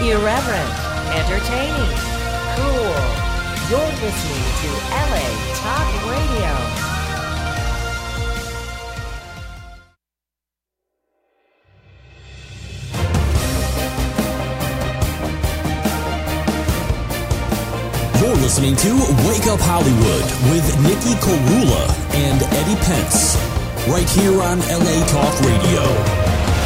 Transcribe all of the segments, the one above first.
Irreverent, entertaining, cool. You're listening to LA Talk Radio. You're listening to Wake Up Hollywood with Nikki Korula and Eddie Pence, right here on LA Talk Radio.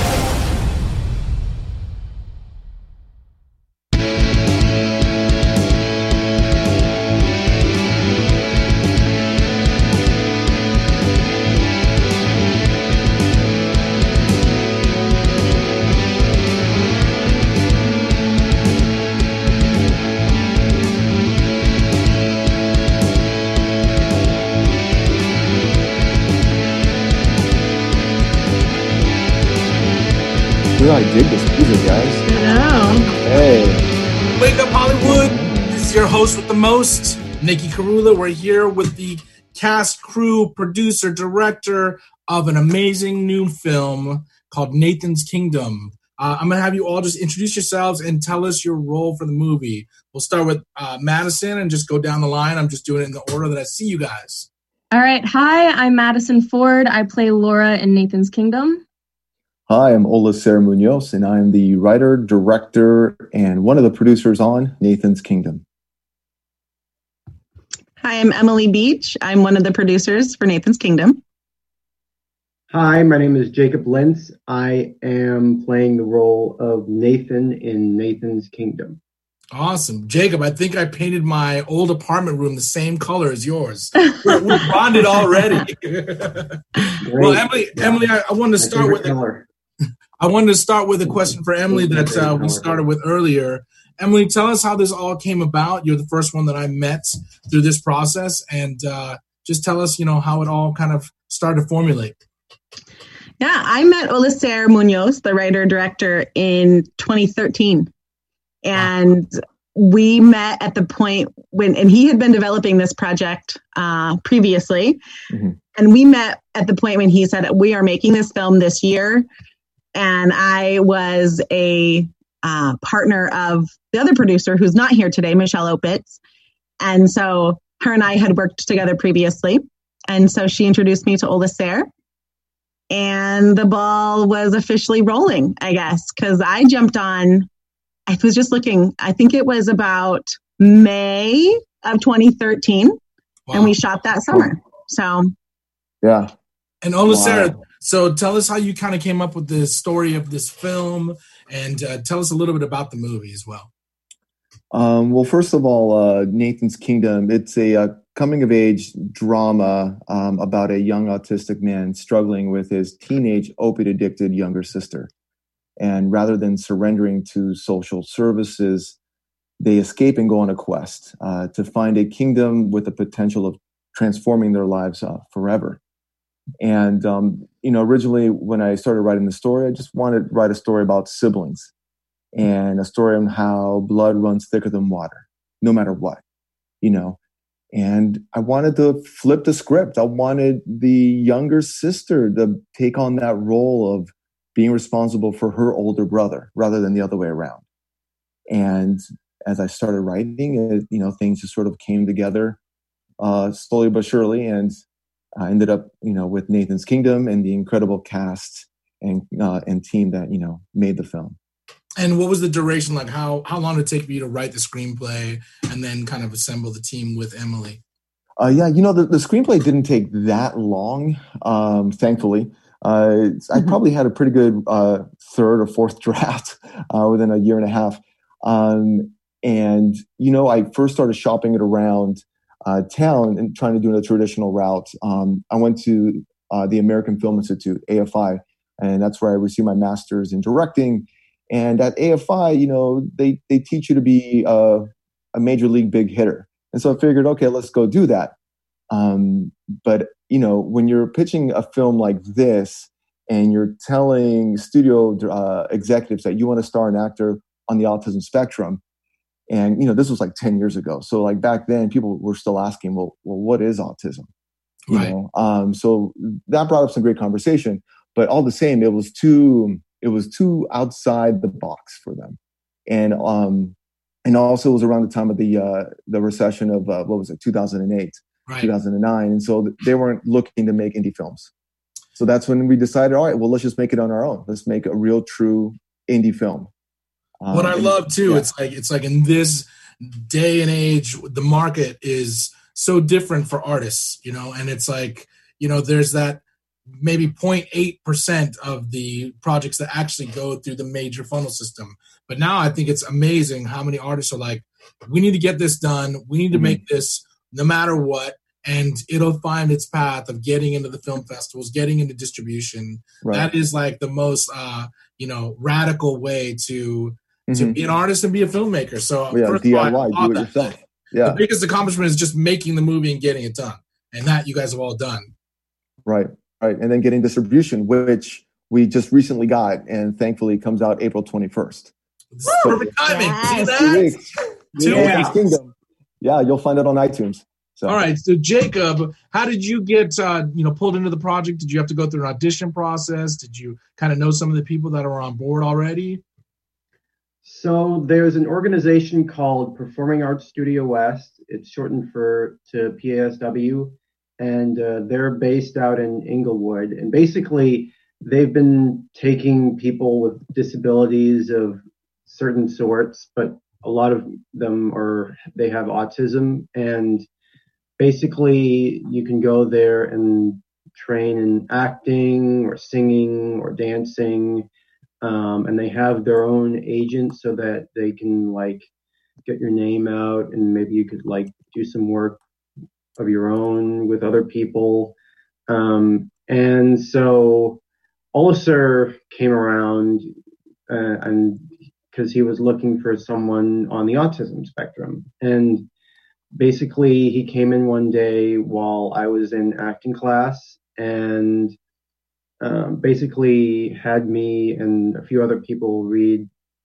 I dig this music, guys. I know. Hey. Wake Up Hollywood. This is your host with the most, Nikki Korula. We're here with the cast, crew, producer, director of an amazing new film called Nathan's Kingdom. I'm going to have you all just introduce yourselves and tell us your role for the movie. We'll start with Madison and just go down the line. I'm just doing it in the order that I see you guys. All right. Hi, I'm Madison Ford. I play Laura in Nathan's Kingdom. Hi, I'm Olisair Munoz, and I'm the writer, director, and one of the producers on Nathan's Kingdom. Hi, I'm Emily Beach. I'm one of the producers for Nathan's Kingdom. Hi, my name is Jacob Lentz. I am playing the role of Nathan in Nathan's Kingdom. Awesome. Jacob, I think I painted my old apartment room the same color as yours. We're bonded already. Well, Emily, I wanted to start with a question for Emily that we started with earlier. Emily, tell us how this all came about. You're the first one that I met through this process, and just tell us, how it all kind of started to formulate. Yeah, I met Olisair Munoz, the writer-director, in 2013. And we met at the point and he had been developing this project previously. Mm-hmm. And we met at the point when he said, we are making this film this year. And I was a partner of the other producer who's not here today, Michelle Opitz. And so her and I had worked together previously. And so she introduced me to Olisair. And the ball was officially rolling, I guess, because I jumped on. I was just looking, I think it was about May of 2013. Wow. And we shot that summer. So, yeah. And Olisair, so tell us how you kind of came up with the story of this film, and tell us a little bit about the movie as well. Well, first of all, Nathan's Kingdom, it's a coming-of-age drama about a young autistic man struggling with his teenage opiate-addicted younger sister. And rather than surrendering to social services, they escape and go on a quest to find a kingdom with the potential of transforming their lives forever. And, originally when I started writing the story, I just wanted to write a story about siblings and a story on how blood runs thicker than water, no matter what, And I wanted to flip the script. I wanted the younger sister to take on that role of being responsible for her older brother rather than the other way around. And as I started writing, things just sort of came together slowly but surely. And I ended up, with Nathan's Kingdom and the incredible cast and team that, made the film. And what was the duration like? How long did it take for you to write the screenplay and then kind of assemble the team with Emily? The screenplay didn't take that long, thankfully. I probably had a pretty good third or fourth draft within a year and a half. I first started shopping it around town and trying to do a traditional route. I went to the American Film Institute, AFI, and that's where I received my master's in directing. And at AFI, they teach you to be a major league big hitter. And so I figured, okay, let's go do that. But when you're pitching a film like this and you're telling studio executives that you want to star an actor on the autism spectrum, and, this was like 10 years ago. So like back then people were still asking, well, what is autism? Right. So that brought up some great conversation, but all the same, it was too outside the box for them. and also it was around the time of the recession of 2008, right. 2009, and so they weren't looking to make indie films. So that's when we decided, all right, well, let's just make it on our own. Let's make a real, true indie film. What I love too, it's like in this day and age, the market is so different for artists, and it's like, there's that maybe 0.8% of the projects that actually go through the major funnel system. But now I think it's amazing how many artists are like, we need to get this done. We need to make this no matter what. And it'll find its path of getting into the film festivals, getting into distribution. Right. That is like the most, radical way to be an artist and be a filmmaker. So first DIY, of all, do it yourself. Yeah. The biggest accomplishment is just making the movie and getting it done. And that you guys have all done. Right. And then getting distribution, which we just recently got, and thankfully comes out April 21st. Perfect timing. Yes. See that? 2 weeks. 2 weeks. Kingdom. Yeah, you'll find it on iTunes. So. All right. So Jacob, how did you get pulled into the project? Did you have to go through an audition process? Did you kind of know some of the people that are on board already? So there's an organization called Performing Arts Studio West. It's shortened to PASW, and they're based out in Inglewood. And basically, they've been taking people with disabilities of certain sorts, but a lot of them they have autism, and basically you can go there and train in acting or singing or dancing, and they have their own agent so that they can get your name out, and maybe you could do some work of your own with other people. And so Olisar came around, and because he was looking for someone on the autism spectrum. And basically he came in one day while I was in acting class, and basically had me and a few other people read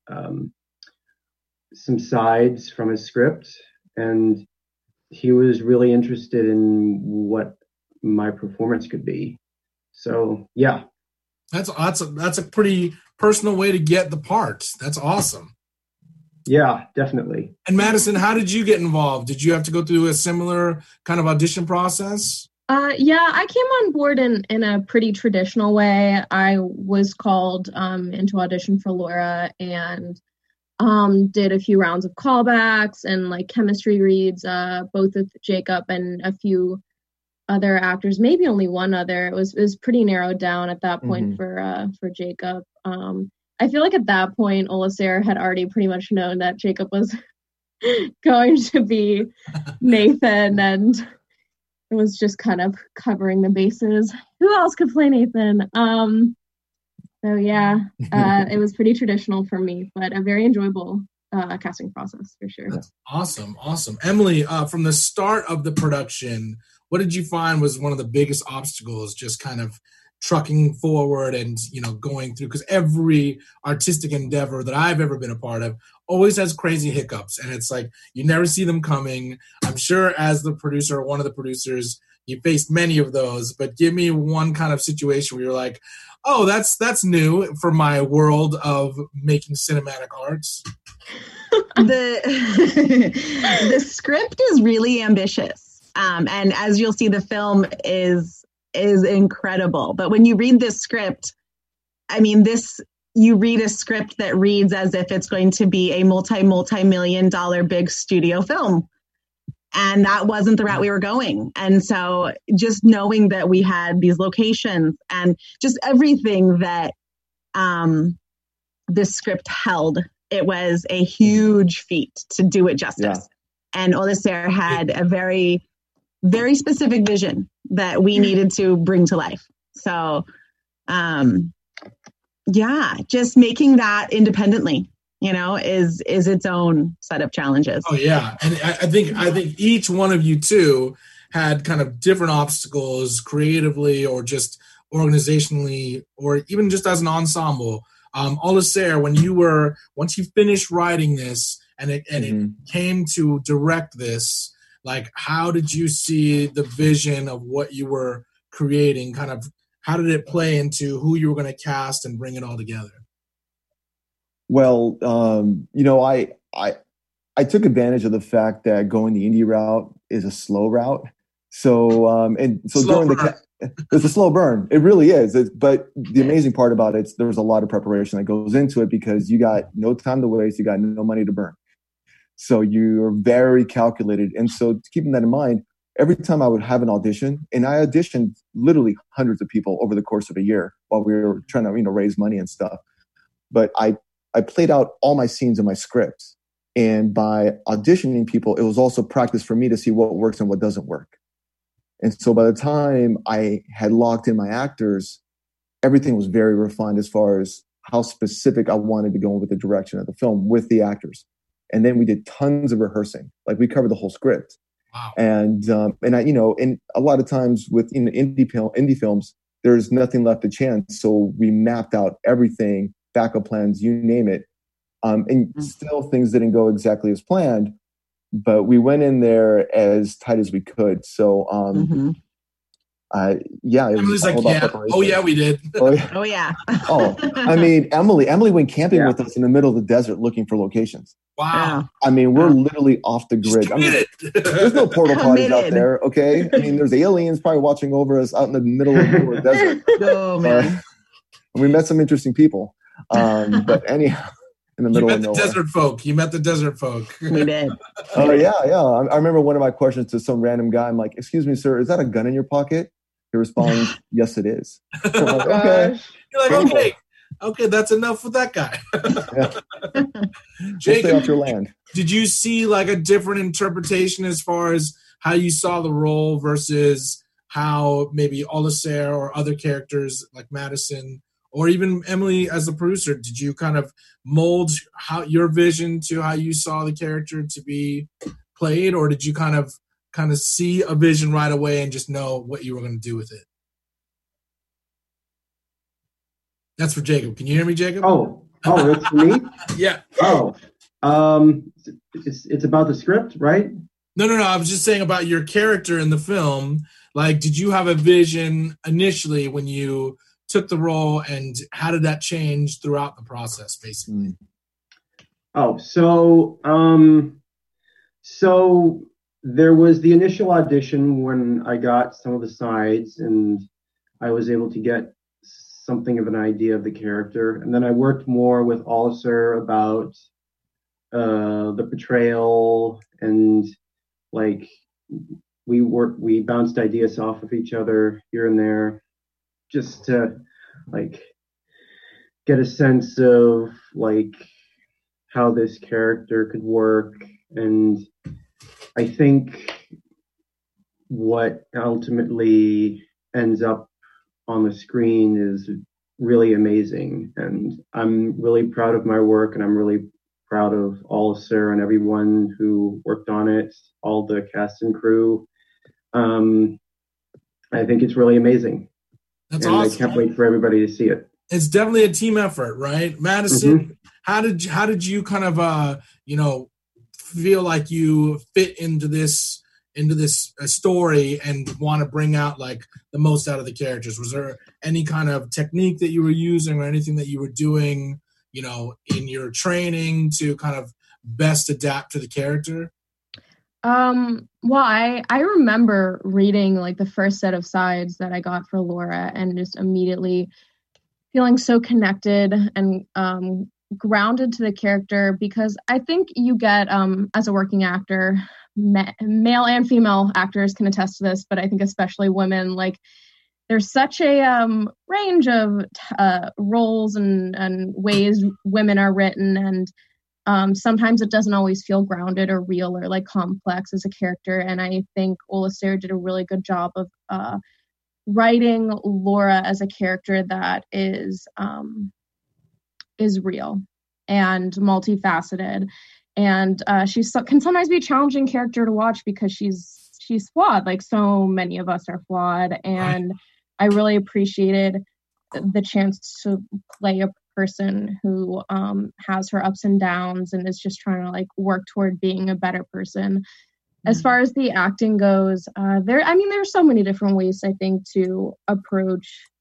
some sides from his script, and he was really interested in what my performance could be. So yeah. That's a pretty personal way to get the part. That's awesome. Yeah, definitely. And Madison, how did you get involved? Did you have to go through a similar kind of audition process? Yeah, I came on board in a pretty traditional way. I was called into audition for Laura and did a few rounds of callbacks and chemistry reads, both with Jacob and a few other actors, maybe only one other. It was pretty narrowed down at that point for Jacob. I feel like at that point, Olisar had already pretty much known that Jacob was going to be Nathan, and it was just kind of covering the bases. Who else could play Nathan? So yeah, it was pretty traditional for me, but a very enjoyable casting process for sure. That's awesome. Emily, from the start of the production, what did you find was one of the biggest obstacles, just kind of trucking forward and, going through? Because every artistic endeavor that I've ever been a part of always has crazy hiccups. And it's like, you never see them coming. I'm sure as the producer or one of the producers, you faced many of those, but give me one kind of situation where you're like, oh, that's new for my world of making cinematic arts. The script is really ambitious. And as you'll see, the film is incredible. But when you read this script, you read a script that reads as if it's going to be a multi-million-dollar big studio film. And that wasn't the route we were going. And so just knowing that we had these locations and just everything that this script held, it was a huge feat to do it justice. Yeah. And Olisar had a very, very specific vision that we needed to bring to life. So, just making that independently, is its own set of challenges. Oh yeah. And I think each one of you two had kind of different obstacles creatively or just organizationally, or even just as an ensemble. Olisar, once you finished writing this and it came to direct this, how did you see the vision of what you were creating? Kind of, how did it play into who you were going to cast and bring it all together? Well, I took advantage of the fact that going the indie route is a slow route. So Slow during burn. it's a slow burn. It really is. But the amazing part about it, there's a lot of preparation that goes into it because you got no time to waste. You got no money to burn. So you're very calculated. And so keeping that in mind, every time I would have an audition, and I auditioned literally hundreds of people over the course of a year while we were trying to, raise money and stuff. But I played out all my scenes in my scripts. And by auditioning people, it was also practice for me to see what works and what doesn't work. And so by the time I had locked in my actors, everything was very refined as far as how specific I wanted to go with the direction of the film with the actors. And then we did tons of rehearsing. Like we covered the whole script. Wow. And a lot of times with indie films, there's nothing left to chance. So we mapped out everything, backup plans, you name it. And still things didn't go exactly as planned, but we went in there as tight as we could. So, yeah. It Emily's like, yeah. Oh, yeah, we did. Oh, yeah. Emily went camping with us in the middle of the desert looking for locations. Wow. We're literally off the grid. There's no portal parties out there, okay? There's aliens probably watching over us out in the middle of the desert. Oh, man. We met some interesting people. But anyhow. In the middle of nowhere. You met the desert folk. We did. Oh, yeah. I remember one of my questions to some random guy. I'm like, "Excuse me, sir, is that a gun in your pocket?" He responds, "Yes, it is." I'm like, okay. You're like, okay, that's enough with that guy. Jake, stay off your land. Did you see like a different interpretation as far as how you saw the role versus how maybe Olisar or other characters like Madison or even Emily as the producer, did you kind of mold your vision to how you saw the character to be played, or did you kind of see a vision right away and just know what you were going to do with it? That's for Jacob. Can you hear me, Jacob? Oh, that's for me? Yeah. Oh, it's about the script, right? No. I was just saying about your character in the film. Like, did you have a vision initially when you took the role, and how did that change throughout the process, basically? Oh, so there was the initial audition when I got some of the sides, and I was able to get something of an idea of the character. And then I worked more with Olisar about the portrayal, and like we bounced ideas off of each other here and there, just to like get a sense of like how this character could work. And I think what ultimately ends up on the screen is really amazing. And I'm really proud of my work, and I'm really proud of Olisar and everyone who worked on it, all the cast and crew. I think it's really amazing. That's and awesome. I can't wait for everybody to see it. It's definitely a team effort, right? Madison, how did you kind of feel like you fit into this story and want to bring out like the most out of the characters? Was there any kind of technique that you were using or anything that you were doing, in your training to kind of best adapt to the character? Well, I remember reading like the first set of sides that I got for Laura and just immediately feeling so connected and grounded to the character, because I think you get, as a working actor, male and female actors can attest to this, but I think especially women, like there's such a range of roles and ways women are written, and sometimes it doesn't always feel grounded or real or like complex as a character. And I think Olisar did a really good job of writing Laura as a character that is real and multifaceted. And she can sometimes be a challenging character to watch because she's flawed, like so many of us are flawed. And I really appreciated the chance to play a person who has her ups and downs and is just trying to like work toward being a better person. As far as the acting goes, there's so many different ways I think to approach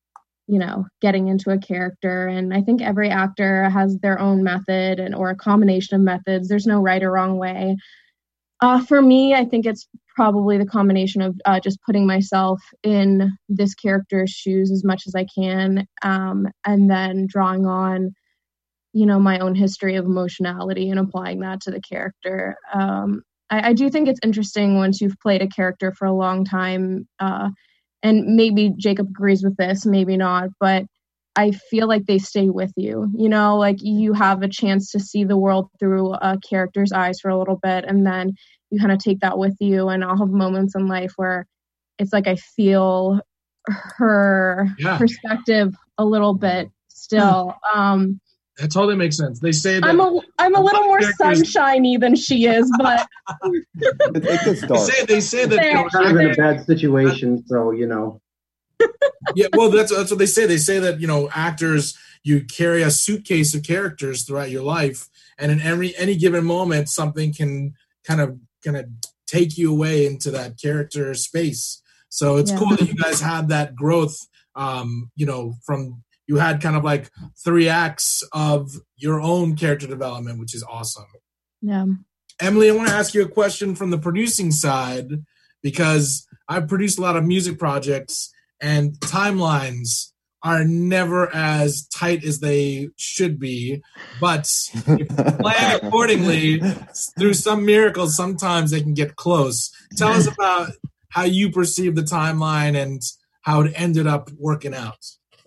getting into a character. And I think every actor has their own method or a combination of methods. There's no right or wrong way. For me, I think it's probably the combination of just putting myself in this character's shoes as much as I can, and then drawing on, my own history of emotionality and applying that to the character. I do think it's interesting once you've played a character for a long time, and maybe Jacob agrees with this, maybe not, but I feel like they stay with you, like you have a chance to see the world through a character's eyes for a little bit, and then you kind of take that with you. And I'll have moments in life where it's like I feel her perspective a little bit still. That totally makes sense. They say that I'm a little more sunshiny than she is, but it gets dark. They say that kind of in a bad situation, so Yeah, well, that's what they say. They say that actors, you carry a suitcase of characters throughout your life, and in any given moment, something can kind of take you away into that character space. So it's cool that you guys had that growth. From you had kind of like 3 acts of your own character development, which is awesome. Yeah. Emily, I want to ask you a question from the producing side, because I've produced a lot of music projects, and timelines are never as tight as they should be. But if you plan accordingly, through some miracles, sometimes they can get close. Tell us about how you perceive the timeline and how it ended up working out.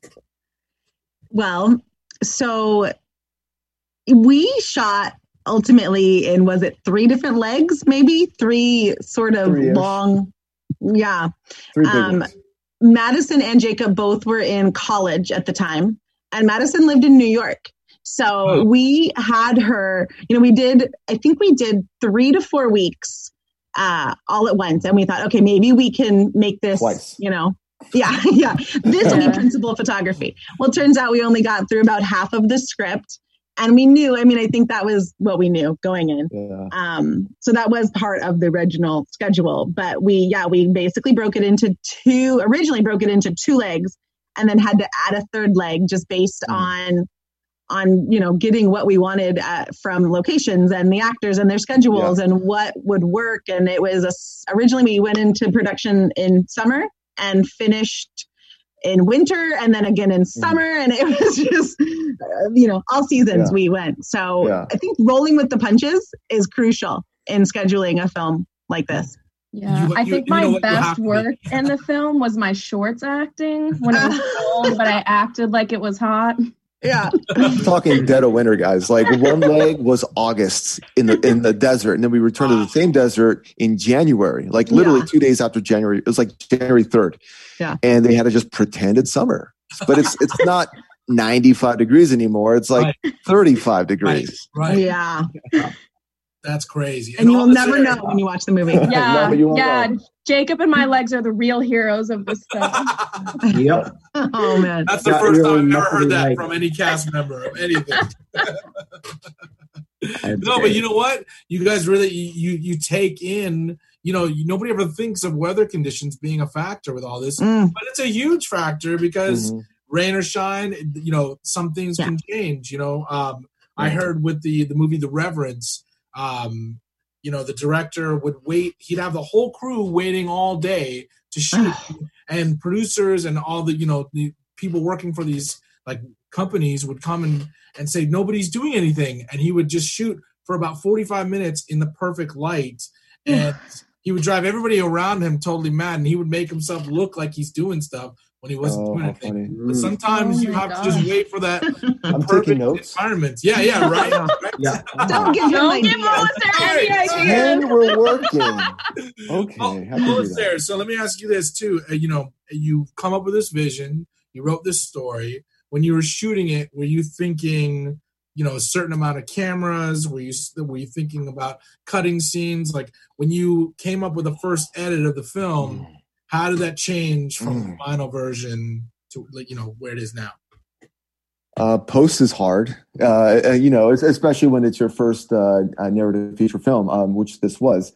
Well, so we shot ultimately in, was it 3 different legs, maybe 3 sort of 3-ish. long. Yeah. 3 big ones. Madison and Jacob both were in college at the time, and Madison lived in New York. So we had her, I think we did 3 to 4 weeks all at once. And we thought, okay, maybe we can make this, Twice. Yeah. This will be principal photography. Well, it turns out we only got through about half of the script, and we knew, I think that was what we knew going in. Yeah. So that was part of the original schedule, but we basically originally broke it into 2 legs, and then had to add a 3rd leg just based on getting what we wanted from locations and the actors and their schedules and what would work. And it was originally we went into production in summer and finished in winter, and then again in summer, and it was just all seasons we went. So I think rolling with the punches is crucial in scheduling a film like this. Yeah, I think my best work in the film was my shorts acting when it was cold, but I acted like it was hot. Yeah. I'm talking dead of winter, guys. Like, one leg was August in the desert, and then we returned to the same desert in January, like literally 2 days after January. It was like January 3rd. Yeah. And they had to just pretend it's summer. But it's not 95 degrees anymore. It's like 35 degrees. Right. Yeah. That's crazy. And you will never know when you watch the movie. Yeah. Jacob and my legs are the real heroes of this film. Yep. Oh, man. That's the first time I've ever heard that from any cast member of anything. No, but you know what? You guys really, you take in, nobody ever thinks of weather conditions being a factor with all this, but it's a huge factor because rain or shine, some things can change, I heard with the movie The Reverence, the director would wait. He'd have the whole crew waiting all day to shoot, and producers and all the people working for these like companies would come and say nobody's doing anything, and he would just shoot for about 45 minutes in the perfect light, and he would drive everybody around him totally mad, and he would make himself look like he's doing stuff when he wasn't doing anything. But sometimes you have to just wait for that perfect environment. Yeah, right. Yeah. Don't give any ideas. And we're working. Okay. Sarah, so let me ask you this too. You come up with this vision. You wrote this story. When you were shooting it, were you thinking, a certain amount of cameras? Were you thinking about cutting scenes? Like when you came up with the first edit of the film, how did that change from the final version to where it is now? Post is hard, especially when it's your first narrative feature film, which this was.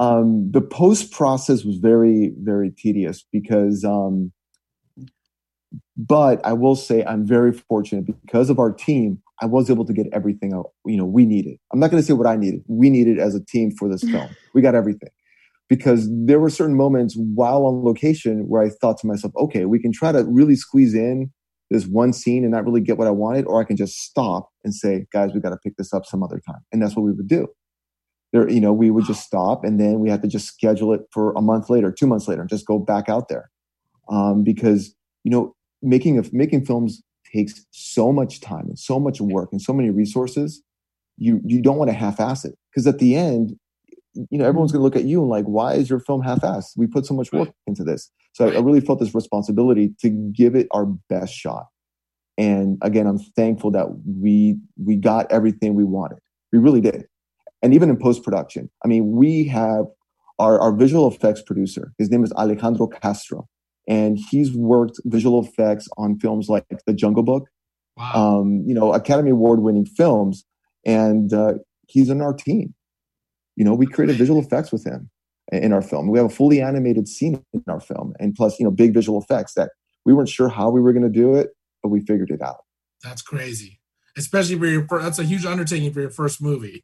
The post process was very, very tedious because But I will say I'm very fortunate because of our team. I was able to get everything we needed. I'm not going to say what I needed. We needed as a team for this film. We got everything. Because there were certain moments while on location where I thought to myself, okay, we can try to really squeeze in this one scene and not really get what I wanted, or I can just stop and say, guys, we got to pick this up some other time. And that's what we would do. We would just stop, and then we had to just schedule it for a month later, 2 months later, and just go back out there. Because, making films takes so much time and so much work and so many resources. You don't want to half-ass it, because at the end, everyone's going to look at you and like, why is your film half-assed? We put so much work into this. So I really felt this responsibility to give it our best shot. And again, I'm thankful that we got everything we wanted. We really did. And even in post-production, we have our visual effects producer. His name is Alejandro Castro. And he's worked visual effects on films like The Jungle Book, wow. Academy Award-winning films. And he's in our team. We created visual effects with him in our film. We have a fully animated scene in our film, and plus, big visual effects that we weren't sure how we were going to do it, but we figured it out. That's crazy, especially for your first. That's a huge undertaking for your first movie.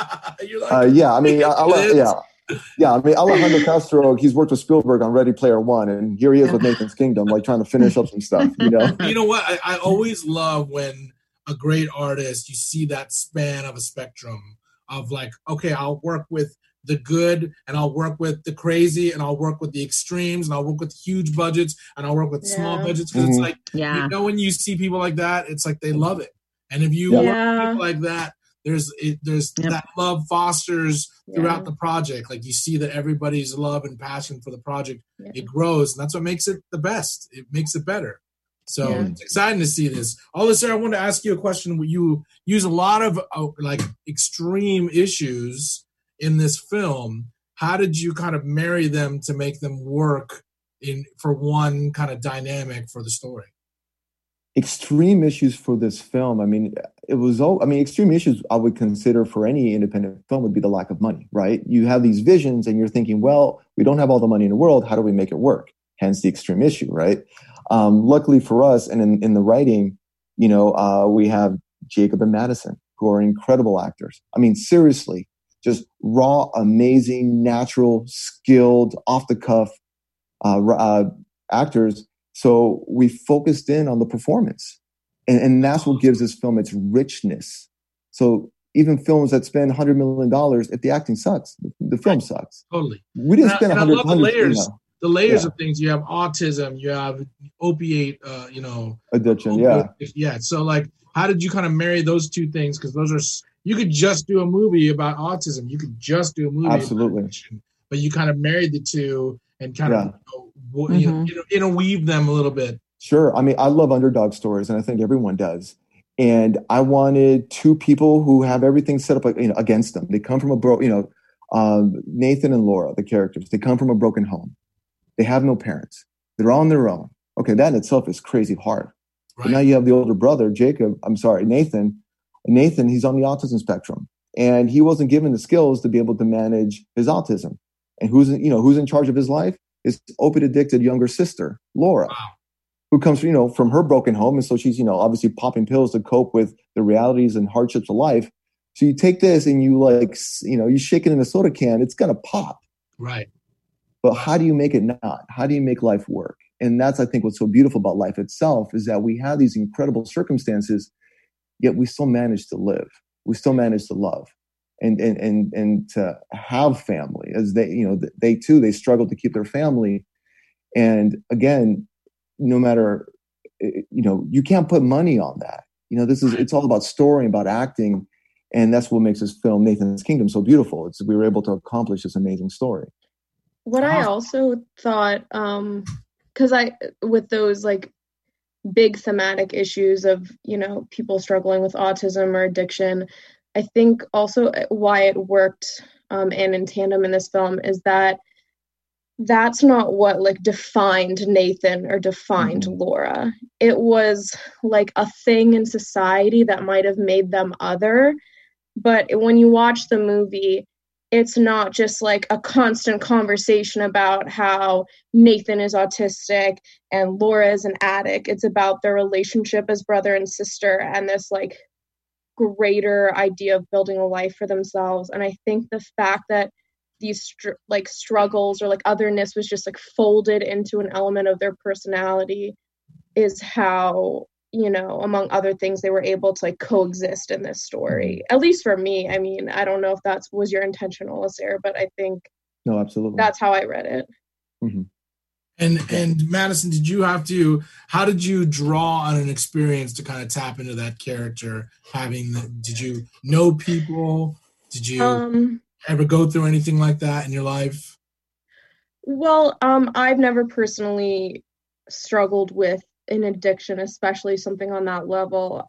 Alejandro Castro, he's worked with Spielberg on Ready Player One, and here he is with Nathan's Kingdom, like trying to finish up some stuff. You know what? I always love when a great artist, you see that span of a spectrum of like, okay, I'll work with the good, and I'll work with the crazy, and I'll work with the extremes, and I'll work with huge budgets, and I'll work with small budgets. Because it's like, when you see people like that, it's like they love it. And if you work with people like that, there's that love fosters throughout the project. Like you see that everybody's love and passion for the project, it grows, and that's what makes it the best. It makes it better. So it's exciting to see this. Sarah, I want to ask you a question. You use a lot of like extreme issues in this film. How did you kind of marry them to make them work for one kind of dynamic for the story? Extreme issues for this film. Extreme issues I would consider for any independent film would be the lack of money, right? You have these visions and you're thinking, well, we don't have all the money in the world. How do we make it work? Hence the extreme issue, right? Luckily for us, and in the writing, we have Jacob and Madison, who are incredible actors. Seriously, just raw, amazing, natural, skilled, off the cuff actors. So we focused in on the performance, and that's what gives this film its richness. So even films that spend $100 million, if the acting sucks, the film sucks. Totally. We didn't spend $100 million. I love the layers. The layers of things. You have autism, you have opiate, addiction. So like, how did you kind of marry those two things? Because you could just do a movie about autism. You could just do a movie absolutely, about addiction, but you kind of married the two and kind of interweave them a little bit. Sure. I love underdog stories, and I think everyone does. And I wanted two people who have everything set up against them. They come from Nathan and Laura, the characters. They come from a broken home. They have no parents. They're on their own. Okay, that in itself is crazy hard. Right. But now you have the older brother, Nathan. Nathan, he's on the autism spectrum, and he wasn't given the skills to be able to manage his autism. And who's in charge of his life? His opiate-addicted younger sister, Laura, who comes from her broken home, and so she's obviously popping pills to cope with the realities and hardships of life. So you take this and you shake it in a soda can, it's gonna pop. Right. But how do you make it not? How do you make life work? And that's, I think, what's so beautiful about life itself is that we have these incredible circumstances, yet we still manage to live. We still manage to love and to have family. As they struggle to keep their family. And again, no matter, you can't put money on that. It's all about story, about acting. And that's what makes this film, Nathan's Kingdom, so beautiful. We were able to accomplish this amazing story. What I also thought, because with those like big thematic issues of, people struggling with autism or addiction, I think also why it worked and in tandem in this film is that that's not what like defined Nathan or defined Laura. It was like a thing in society that might have made them other. But when you watch the movie, it's not just like a constant conversation about how Nathan is autistic and Laura is an addict. It's about their relationship as brother and sister and this like greater idea of building a life for themselves. And I think the fact that these struggles or like otherness was just like folded into an element of their personality is how, you know, among other things, they were able to like coexist in this story. At least for me. I mean, I don't know if that was your intention, Sarah, but I think no, absolutely, that's how I read it. Mm-hmm. And Madison, how did you draw on an experience to kind of tap into that character? Did you know people? Did you ever go through anything like that in your life? Well, I've never personally struggled with an addiction, especially something on that level.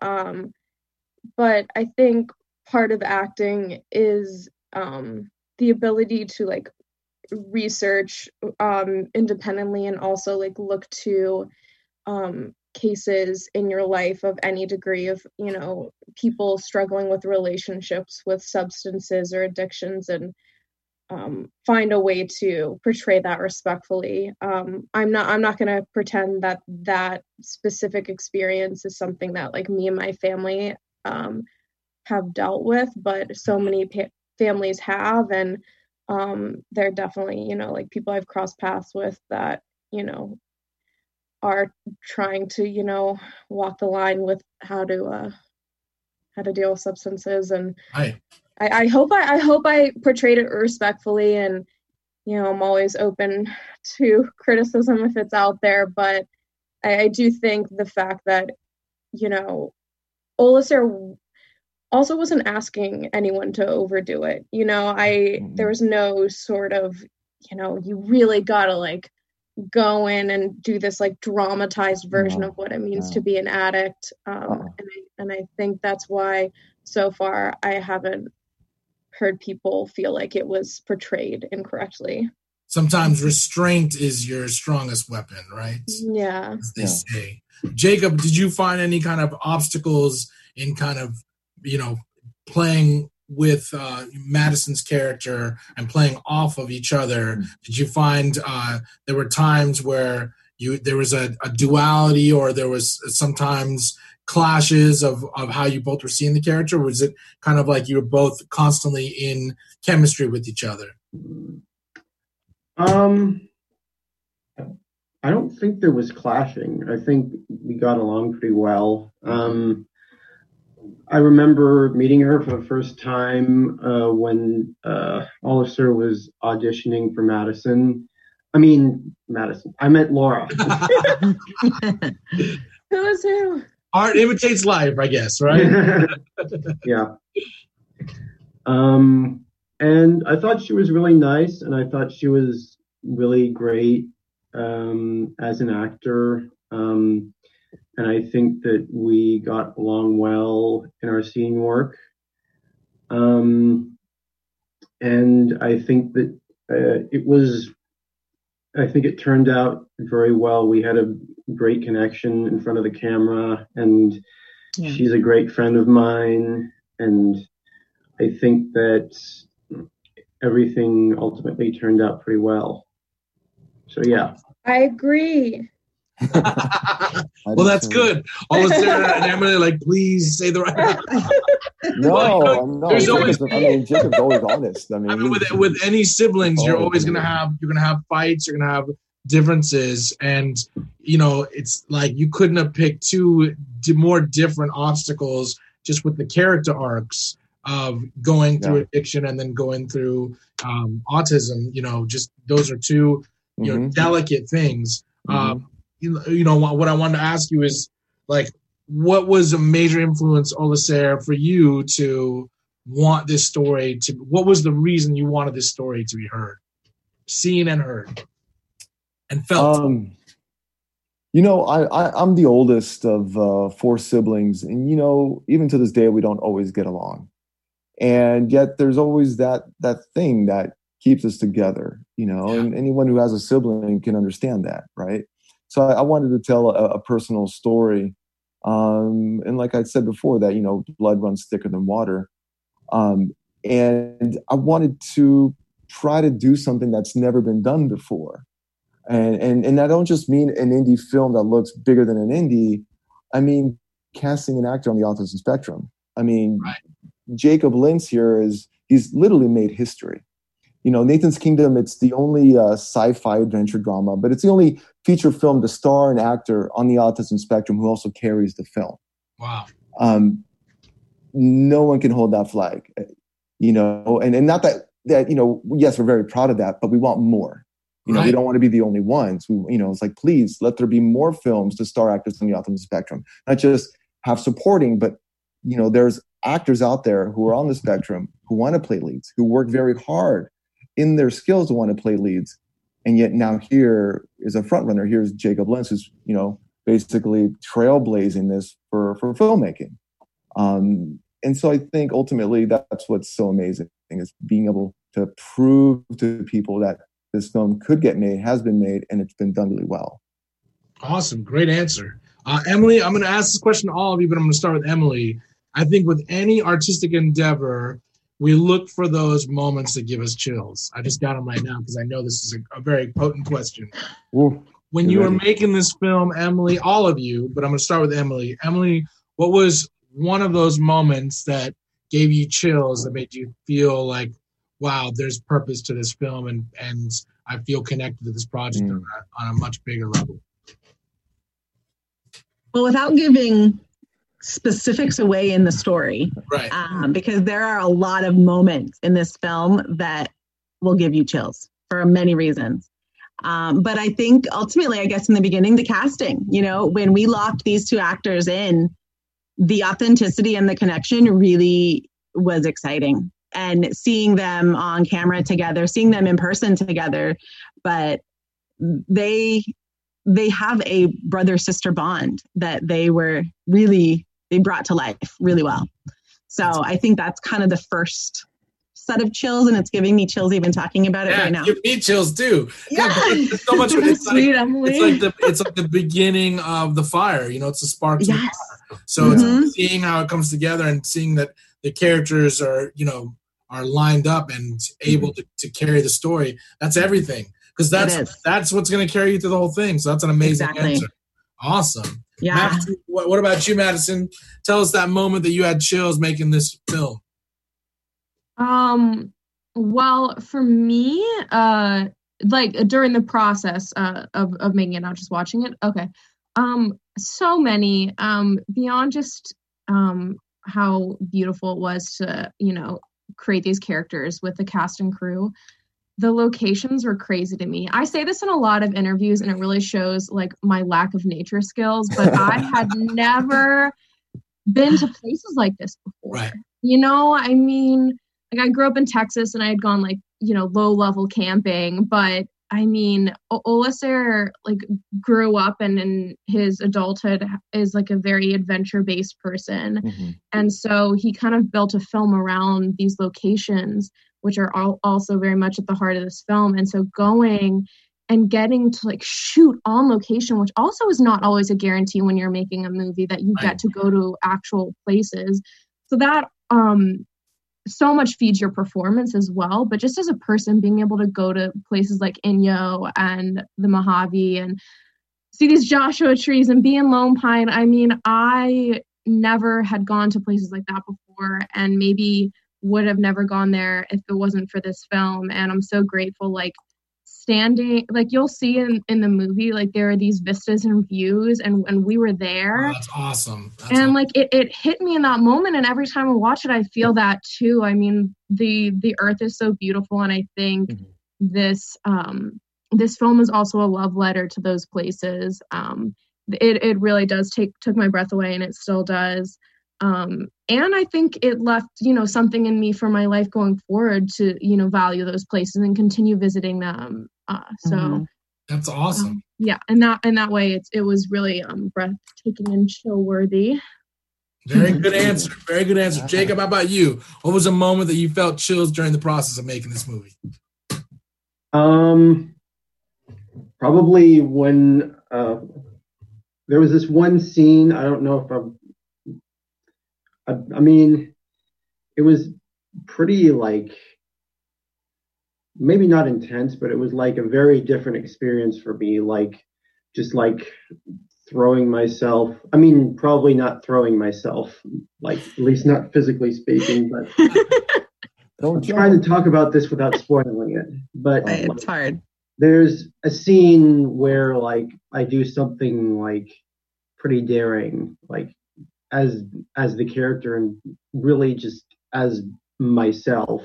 But I think part of acting is the ability to like research independently and also like look to cases in your life of any degree of, you know, people struggling with relationships with substances or addictions and find a way to portray that respectfully. I'm not going to pretend that specific experience is something that like me and my family have dealt with, but so many families have, and they're definitely, you know, like people I've crossed paths with that, you know, are trying to, you know, walk the line with how to deal with substances. And I hope I portrayed it respectfully, and, you know, I'm always open to criticism if it's out there, but I do think the fact that, you know, Olisar also wasn't asking anyone to overdo it. You know, there was no sort of, you know, you really gotta like go in and do this like dramatized version of what it means to be an addict. And I think that's why so far I haven't heard people feel like it was portrayed incorrectly. Sometimes restraint is your strongest weapon, right? Yeah. As they say. Jacob, did you find any kind of obstacles in kind of, you know, playing with Madison's character and playing off of each other? Did you find there were times where there was a duality, or there was sometimes clashes of how you both were seeing the character? Or was it kind of like you were both constantly in chemistry with each other? I don't think there was clashing. I think we got along pretty well. I remember meeting her for the first time when Olisar was auditioning for Madison. I meant Laura. Who is who? Art imitates life, I guess, right? Yeah. And I thought she was really nice, and I thought she was really great as an actor. And I think that we got along well in our scene work. And I think that it turned out very well. We had a great connection in front of the camera, and she's a great friend of mine. And I think that everything ultimately turned out pretty well. So, yeah. I agree. Well, that's good. All of Sarah and Emily like, please say the right. No. Jacob's always honest. I mean with any siblings, you're always gonna have fights. You're gonna have differences, and you know, it's like you couldn't have picked two more different obstacles just with the character arcs of going through addiction and then going through autism. You know, just those are two delicate things. You know, what I wanted to ask you is, like, what was a major influence, Olisar, for you to want this story to? What was the reason you wanted this story to be heard, seen, and heard, and felt? You know, I'm the oldest of 4 siblings, and you know, even to this day, we don't always get along, and yet there's always that thing that keeps us together. You know, and anyone who has a sibling can understand that, right? So I wanted to tell a personal story. And like I said before, that, you know, blood runs thicker than water. And I wanted to try to do something that's never been done before. And I don't just mean an indie film that looks bigger than an indie. I mean, casting an actor on the autism spectrum. I mean, right. Jacob Lentz here he's literally made history. You know, Nathan's Kingdom, it's the only sci-fi adventure drama, but it's the only feature film to star an actor on the autism spectrum who also carries the film. Wow. No one can hold that flag, you know, and not that, you know, yes, we're very proud of that, but we want more. You know, right. We don't want to be the only ones. We, you know, it's like, please let there be more films to star actors on the autism spectrum, not just have supporting, but, you know, there's actors out there who are on the spectrum who want to play leads, who work very hard in their skills to want to play leads. And yet now here is a front runner. Here's Jacob Lentz, who's, you know, basically trailblazing this for filmmaking. And so I think ultimately that's what's so amazing, is being able to prove to people that this film could get made, has been made, and it's been done really well. Awesome. Great answer. Emily, I'm going to ask this question to all of you, but I'm going to start with Emily. I think with any artistic endeavor, we look for those moments that give us chills. I just got them right now because I know this is a very potent question. Ooh, when you were making this film, Emily, all of you, but I'm going to start with Emily. Emily, what was one of those moments that gave you chills, that made you feel like, wow, there's purpose to this film, and I feel connected to this project on a much bigger level? Well, without giving specifics away in the story, right? Because there are a lot of moments in this film that will give you chills for many reasons. But I think ultimately, I guess in the beginning, the casting, you know, when we locked these two actors in, the authenticity and the connection really was exciting. And seeing them on camera together, seeing them in person together, but they have a brother-sister bond that they brought to life really well. So I think that's kind of the first set of chills, and it's giving me chills even talking about it right now. Give me chills too. Yeah, it's so much. It's sweet, like, Emily. It's like the beginning of the fire. You know, it's a spark to the fire. So it's seeing how it comes together and seeing that the characters are lined up and able to carry the story. That's everything, because that's what's going to carry you through the whole thing. So that's an amazing answer. Awesome. Yeah. Madison, what about you, Madison? Tell us that moment that you had chills making this film. Well, for me, like during the process of making it, not just watching it. Okay. So many, beyond just how beautiful it was to, you know, create these characters with the cast and crew. The locations were crazy to me. I say this in a lot of interviews, and it really shows like my lack of nature skills, but I had never been to places like this before. Right. You know, I mean, like I grew up in Texas and I had gone like, you know, low level camping, but I mean, Olisar like grew up and in his adulthood is like a very adventure based person. Mm-hmm. And so he kind of built a film around these locations, which are also very much at the heart of this film. And so going and getting to like shoot on location, which also is not always a guarantee when you're making a movie that you get to go to actual places. So that, so much feeds your performance as well. But just as a person, being able to go to places like Inyo and the Mojave and see these Joshua trees and be in Lone Pine. I mean, I never had gone to places like that before, and maybe would have never gone there if it wasn't for this film. And I'm so grateful, like standing, like you'll see in the movie, like there are these vistas and views, and we were there. Oh, that's awesome. Like it hit me in that moment, and every time I watch it I feel that too. I mean, the earth is so beautiful, and I think this film is also a love letter to those places. It really does took my breath away, and it still does. And I think it left, you know, something in me for my life going forward to, you know, value those places and continue visiting them. So that's awesome. Yeah. And that way it was really breathtaking and chill worthy. Very good answer. Very good answer. Jacob, how about you? What was a moment that you felt chills during the process of making this movie? Probably when there was this one scene. I don't know if I mean, it was pretty like, maybe not intense, but it was like a very different experience for me. Like, just like throwing myself, I mean, probably not throwing myself, like at least not physically speaking, but I'm trying to talk about this without spoiling it. But it's hard. There's a scene where like I do something like pretty daring, like as the character and really just as myself.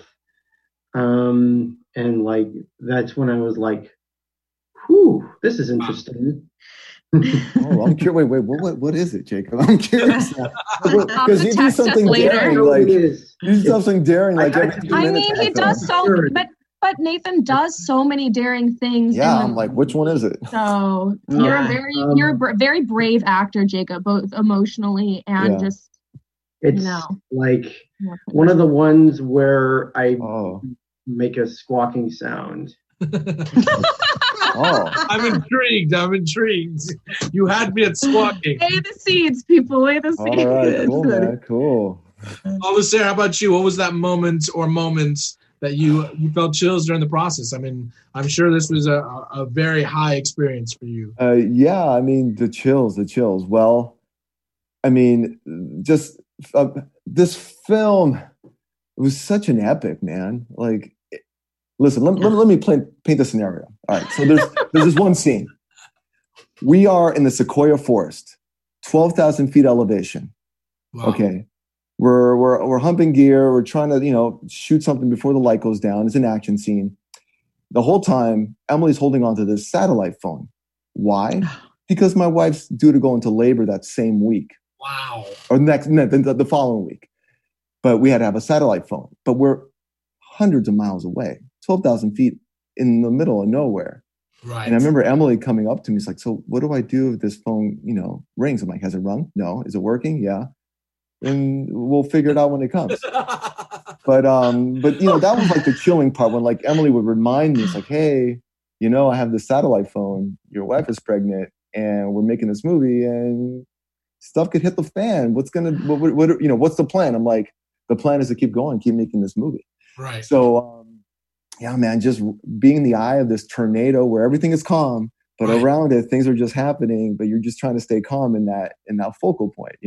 And like that's when I was like, whew, this is interesting. Oh, I'm curious. Wait, what is it, Jacob? I'm curious because you do something daring, like you do something daring, like every 2 minutes. I mean, he does so, but Nathan does so many daring things. Yeah, I'm like, which one is it? So you're a very brave actor, Jacob, both emotionally and just. It's like one of the ones where I make a squawking sound. I'm intrigued. You had me at squawking. Lay the seeds, people. Lay the seeds. All right, cool, man. Cool. Sarah, how about you? What was that moment or moments that you felt chills during the process? I mean, I'm sure this was a very high experience for you. Yeah, I mean, the chills. Well, I mean, just this film was such an epic, man. Like, listen, let me paint the scenario. All right, so there's this one scene. We are in the Sequoia Forest, 12,000 feet elevation. Wow. Okay, we're humping gear. We're trying to shoot something before the light goes down. It's an action scene. The whole time, Emily's holding onto this satellite phone. Why? Because my wife's due to go into labor that same week. Wow. Or the following week. But we had to have a satellite phone. But we're hundreds of miles away, 12,000 feet in the middle of nowhere. Right. And I remember Emily coming up to me. It's like, so what do I do if this phone, rings? I'm like, has it rung? No. Is it working? Yeah. Then we'll figure it out when it comes. But that was like the chilling part when like Emily would remind me, it's like, hey, I have this satellite phone. Your wife is pregnant and we're making this movie and stuff could hit the fan. What's the plan? I'm like, the plan is to keep going, keep making this movie. Right. So, yeah, man, just being in the eye of this tornado where everything is calm, but around it, things are just happening, but you're just trying to stay calm in that focal point,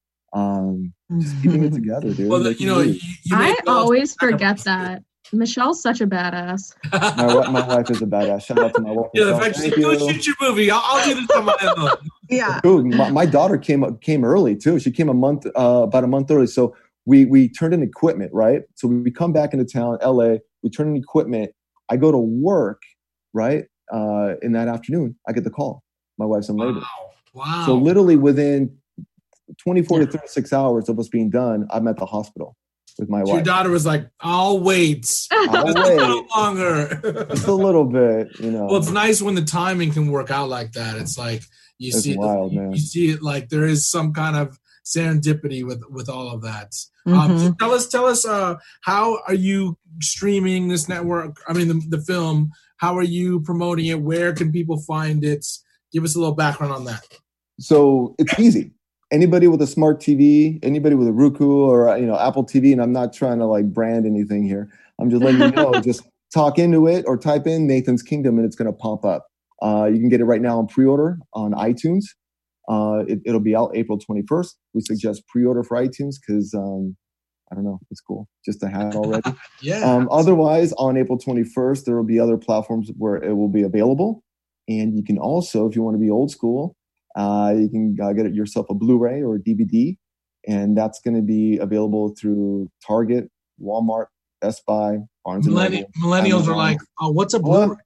just keeping it together, dude. Well, I always forget that. Michelle's such a badass. My wife is a badass. Shout out to my wife. Yeah, if I go shoot your movie, I'll do this on my own. Yeah. Dude, my daughter came early too. She came about a month early. So we turned in equipment, right? So we come back into town, LA, we turn in equipment. I go to work, right? In that afternoon, I get the call. My wife's in labor. Wow. So literally within 24 to 36 hours of us being done, I'm at the hospital with my wife. Your daughter was like, I'll wait. Just a little longer. Just a little bit, Well, it's nice when the timing can work out like that. It's like you see it like there is some kind of serendipity with all of that. So tell us how are you streaming this network? I mean, the film. How are you promoting it? Where can people find it? Give us a little background on that. So it's easy. Anybody with a smart TV, anybody with a Roku or Apple TV, and I'm not trying to like brand anything here. I'm just letting you know. Just talk into it or type in Nathan's Kingdom, and it's going to pop up. You can get it right now on pre-order on iTunes. It'll be out April 21st. We suggest pre-order for iTunes because I don't know, it's cool just to have it already. Yeah. Otherwise, on April 21st, there will be other platforms where it will be available, and you can also, if you want to be old school. You can get it yourself a Blu-ray or a DVD, and that's going to be available through Target, Walmart, Best Buy, Barnes & Noble. Millennials are like, oh, what's a Blu-ray?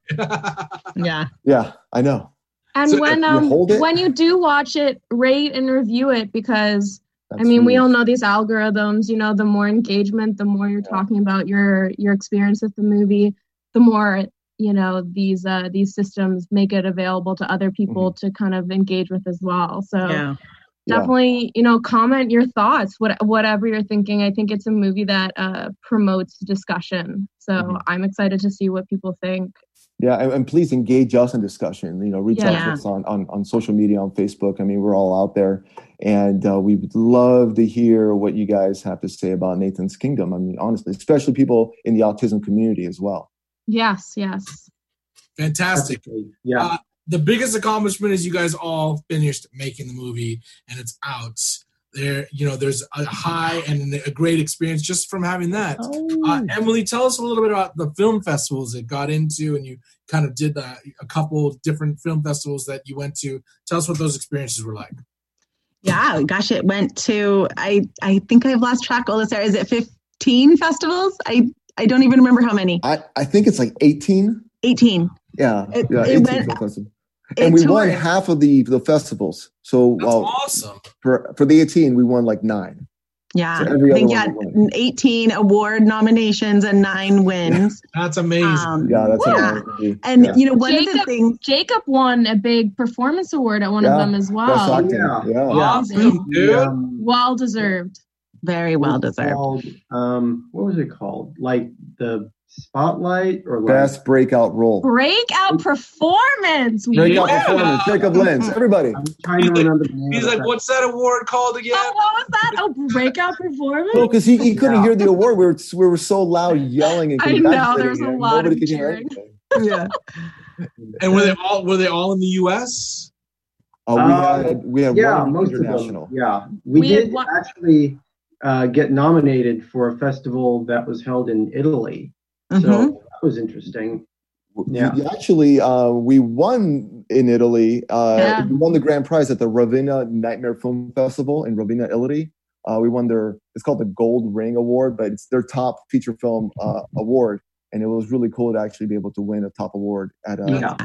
Yeah, I know. And so when you do watch it, rate and review it because, we all know these algorithms, the more engagement, the more you're talking about your experience with the movie, the more these systems make it available to other people to kind of engage with as well. So definitely, comment your thoughts, whatever you're thinking. I think it's a movie that promotes discussion. So I'm excited to see what people think. Yeah, and please engage us in discussion. Reach out to us on social media, on Facebook. I mean, we're all out there, and we would love to hear what you guys have to say about Nathan's Kingdom. I mean, honestly, especially people in the autism community as well. Yes. Fantastic. Yeah. The biggest accomplishment is you guys all finished making the movie and it's out. There's a high and a great experience just from having that. Emily, tell us a little bit about the film festivals it got into, and you kind of did a couple different film festivals that you went to. Tell us what those experiences were like. Yeah, gosh, it went to, I think I've lost track. Olisar, is it 15 festivals? I don't even remember how many. I think it's like 18. 18. Yeah, it 18 went, festivals. And we won half of the festivals. So that's awesome. For the 18, we won like 9. Yeah, so every I think 18 award nominations and 9 wins. That's amazing. That's amazing. And one of the things, Jacob won a big performance award at one of them as well. Awesome, dude. Well deserved. Very well deserved. What was it called? Like the Spotlight or Best breakout role. Breakout performance. Performance. Jacob Lentz. Everybody. I'm trying to remember the name. He's like, what's that award called again? What was that? Oh, breakout performance? No, because he couldn't hear the award. We were so loud yelling and I know there was a lot of cheering. Yeah. And were they all in the US? We had one most international. Of them. Yeah. We did actually get nominated for a festival that was held in Italy. So that was interesting. Yeah. Actually, we won in Italy. We won the grand prize at the Ravenna Nightmare Film Festival in Ravenna, Italy. We won it's called the Gold Ring Award, but it's their top feature film award. And it was really cool to actually be able to win a top award at a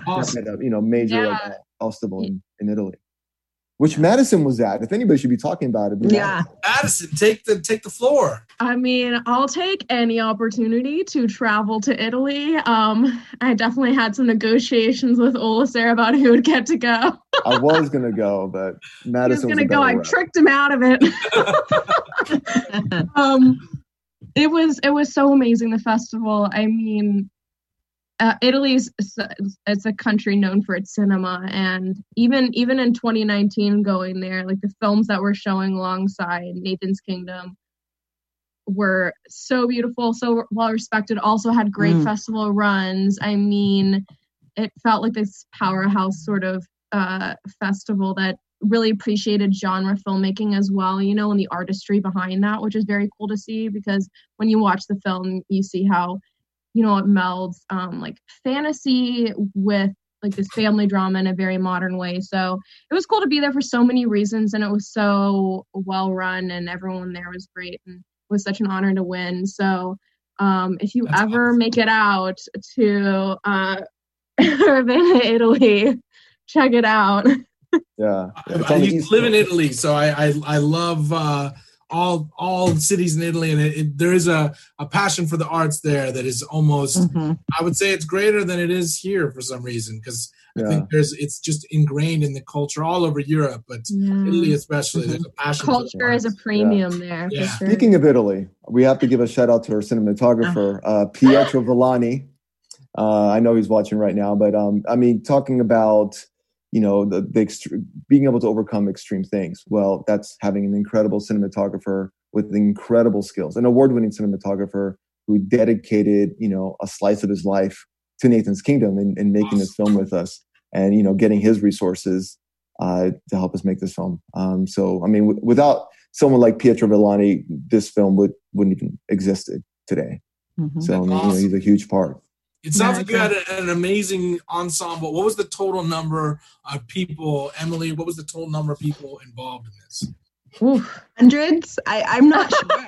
major festival in Italy. Which Madison was at. If anybody should be talking about it. Madison, take the floor. I mean, I'll take any opportunity to travel to Italy. I definitely had some negotiations with Olisar about who would get to go. I was going to go, but Madison was going to go. I tricked him out of it. It was so amazing, the festival. I mean, Italy's it's a country known for its cinema, and even in 2019, going there, like the films that we're showing alongside Nathan's Kingdom were so beautiful, so well respected. Also had great festival runs. I mean, it felt like this powerhouse sort of festival that really appreciated genre filmmaking as well, and the artistry behind that, which is very cool to see, because when you watch the film, you see how it melds like fantasy with like this family drama in a very modern way. So it was cool to be there for so many reasons, and it was so well run, and everyone there was great, and it was such an honor to win. So if you ever make it out to Ravenna, Italy, check it out. Yeah. I used to live in Italy, so I love all cities in Italy, and there is a passion for the arts there that is almost, I would say it's greater than it is here for some reason, because I think it's just ingrained in the culture all over Europe, but Italy especially, there's a passion. Culture is a premium there. Yeah. For sure. Speaking of Italy, we have to give a shout out to our cinematographer, Pietro Villani. I know he's watching right now, but I mean, talking about being able to overcome extreme things. Well, that's having an incredible cinematographer with incredible skills, an award-winning cinematographer who dedicated, a slice of his life to Nathan's Kingdom and making this film with us, and, getting his resources to help us make this film. So, I mean, without someone like Pietro Villani, this film wouldn't even exist today. So, I mean, he's a huge part. It sounds like you had an amazing ensemble. What was the total number of people, Emily? What was the total number of people involved in this? Hundreds. I'm not sure.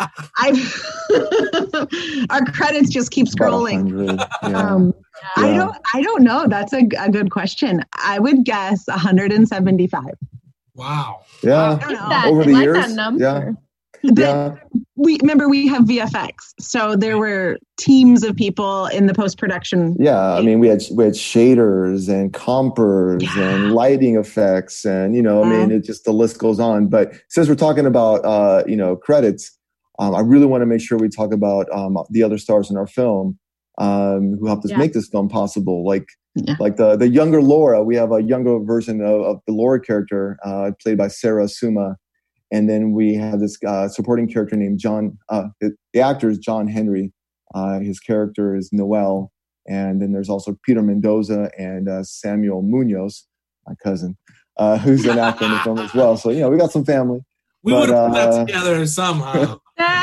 Our credits just keep scrolling. I don't know. That's a good question. I would guess 175. Wow. Yeah. I like over the years. That number. Yeah. We have VFX, so there were teams of people in the post-production. Yeah, I mean, we had shaders and compers and lighting effects, and I mean, it just, the list goes on. But since we're talking about credits, I really want to make sure we talk about the other stars in our film. who helped us make this film possible. Like the younger Laura, we have a younger version of the Laura character played by Sarah Suma. And then we have this supporting character named John. The actor is John Henry. His character is Noel. And then there's also Peter Mendoza and Samuel Munoz, my cousin, who's an actor in the film as well. So, we got some family. We would have put that together somehow.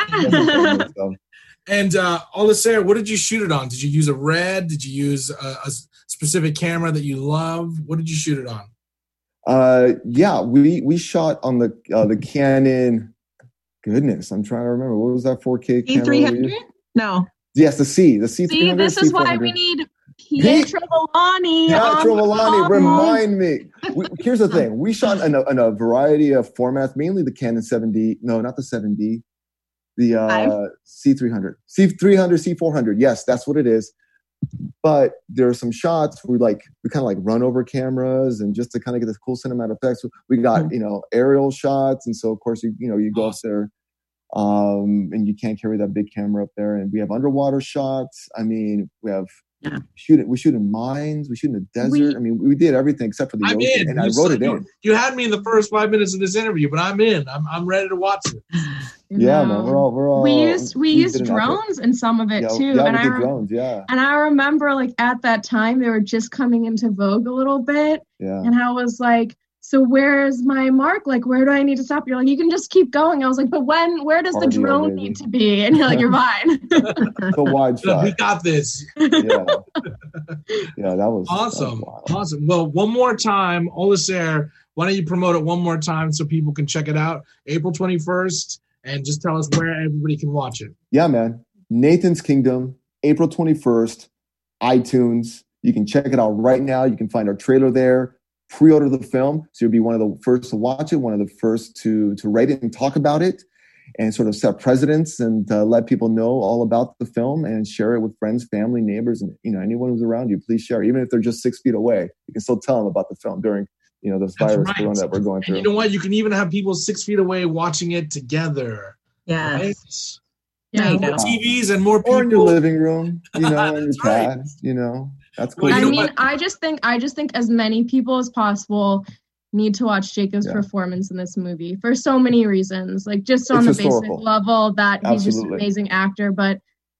And Olisera, what did you shoot it on? Did you use a red? Did you use a specific camera that you love? What did you shoot it on? We shot on the Canon. Goodness, I'm trying to remember. What was that 4K camera? C300? No. Yes, the C300. See, this is why we need Pietro Villani. Pietro Villani, remind me. Here's the thing. We shot in a variety of formats, mainly the Canon 7D. No, not the 7D. The C300. C300, C400. Yes, that's what it is. But there are some shots we kind of run over cameras, and just to kind of get this cool cinematic effects, we got aerial shots, and so of course you go up there, and you can't carry that big camera up there, and we have underwater shots. I mean, we have we shoot in mines, we shoot in the desert. We did everything except for the ocean, and I wrote it in. You had me in the first 5 minutes of this interview, but I'm in. I'm ready to watch it. Yeah, man, we're all. We used drones in some of it too, and we did drones. And I remember, at that time, they were just coming into vogue a little bit, and I was like, "So where's my mark? Where do I need to stop?" You're like, "You can just keep going." I was like, "But where does the drone need to be?" And you're like, "You're fine." The wide shot. We got this. Yeah, that was awesome. That was Awesome. Well, one more time, Olisera, why don't you promote it one more time so people can check it out? April 21st. And just tell us where everybody can watch it. Yeah, man. Nathan's Kingdom, April 21st, iTunes. You can check it out right now. You can find our trailer there. Pre-order the film, so you'll be one of the first to watch it, one of the first to rate it and talk about it, and sort of set precedents and let people know all about the film and share it with friends, family, neighbors, and anyone who's around you. Please share, even if they're just 6 feet away. You can still tell them about the film during this virus corona that we're going through. And you know what? You can even have people 6 feet away watching it together. Yeah. Right? Yeah, more TVs and more people. Or in your living room, in your pad, that's cool. I just think as many people as possible need to watch Jacob's performance in this movie for so many reasons. Just on the basic level that he's just an amazing actor. But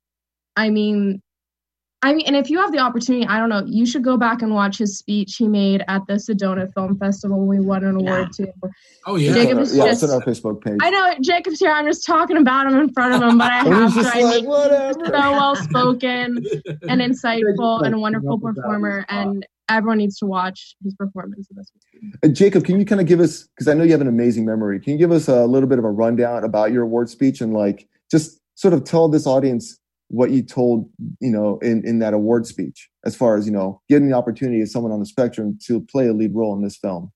and if you have the opportunity, I don't know, you should go back and watch his speech he made at the Sedona Film Festival. We won an award too. Oh yeah, it's on our Facebook page. I know Jacob's here. I'm just talking about him in front of him, but I have to. Whatever. He's so well spoken and insightful and a wonderful performer, and everyone needs to watch his performance in this movie. Jacob, can you kind of give us, because I know you have an amazing memory, can you give us a little bit of a rundown about your award speech and just sort of tell this audience what you told, in that award speech, as far as, getting the opportunity as someone on the spectrum to play a lead role in this film?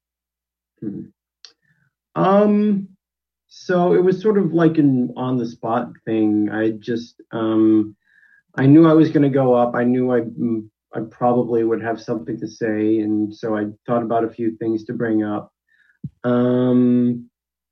So it was sort of like an on the spot thing. I just, I knew I was going to go up. I knew I probably would have something to say. And so I thought about a few things to bring up. And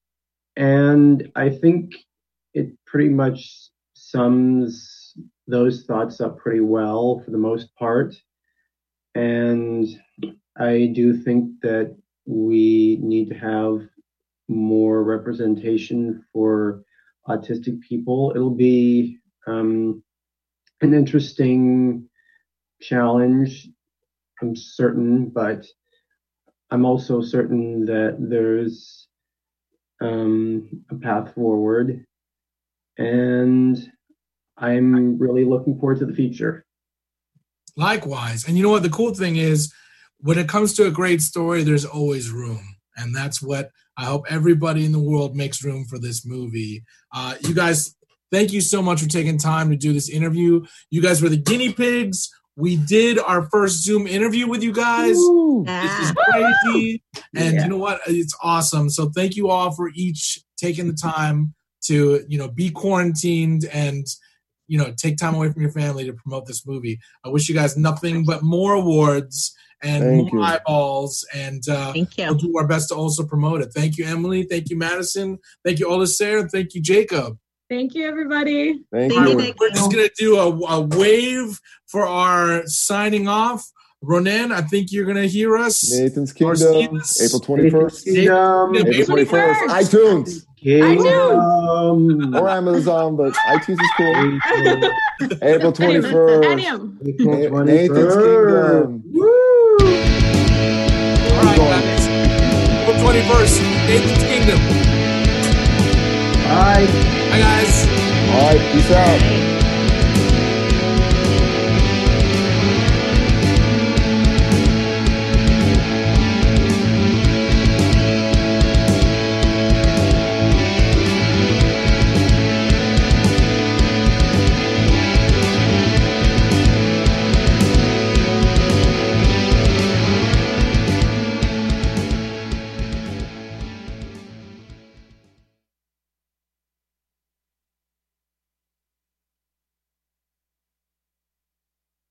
I think it pretty much sums those thoughts up pretty well for the most part. And I do think that we need to have more representation for autistic people. It'll be an interesting challenge, I'm certain, but I'm also certain that there's a path forward. And I'm really looking forward to the future. Likewise. And you know what? The cool thing is, when it comes to a great story, there's always room. And that's what I hope everybody in the world makes room for this movie. You guys, thank you so much for taking time to do this interview. You guys were the guinea pigs. We did our first Zoom interview with you guys. This is crazy. And you know what? It's awesome. So thank you all for each taking the time to, be quarantined and, take time away from your family to promote this movie. I wish you guys nothing but more awards and more eyeballs. And we'll do our best to also promote it. Thank you, Emily. Thank you, Madison. Thank you, Olisera. Thank you, Jacob. Thank you, everybody. Thank you. We're just going to do a wave for our signing off. Ronan, I think you're going to hear us. Nathan's Kingdom, April 21st. Kingdom. April 21st. iTunes. Kingdom. Or Amazon, but iTunes is cool. April 21st. Nathan's Kingdom. Woo! All right, guys. April 21st, Nathan's Kingdom. Bye. Bye, guys. All right, peace out.